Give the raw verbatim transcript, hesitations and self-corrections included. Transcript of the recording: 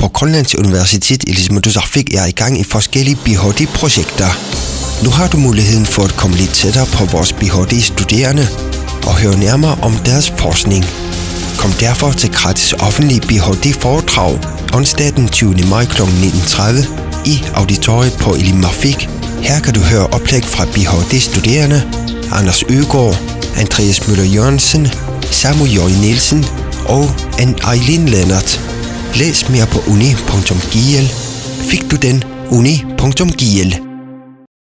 på Grønlands Universitet Ilisimatusarfik er i gang i forskellige B H D-projekter. Nu har du muligheden for at komme lidt tættere på vores B H D-studerende og høre nærmere om deres forskning. Kom derfor til gratis offentlig B H D-foredrag onsdag den tyvende maj klokken nitten tredive i auditoriet på Ilisimatusarfik. Her kan du høre oplæg fra B H D-studerende Anders Øgaard, Andreas Møller Jørgensen, Samuel J. Nielsen og Eileen Lennart. Læs mere på uni punktum g l. Fik du den? uni punktum g l